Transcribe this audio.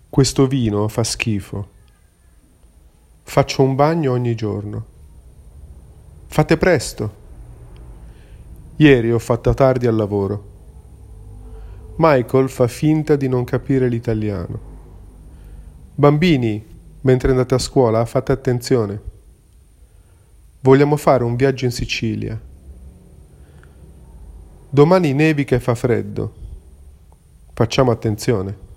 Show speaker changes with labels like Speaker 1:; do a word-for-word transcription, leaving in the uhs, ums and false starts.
Speaker 1: Questo vino fa schifo. Faccio un bagno ogni giorno. Fate presto. Ieri ho fatto tardi al lavoro. Michael fa finta di non capire l'italiano. Bambini, mentre andate a scuola, fate attenzione. Vogliamo fare un viaggio in Sicilia. Domani nevica e fa freddo. Facciamo attenzione.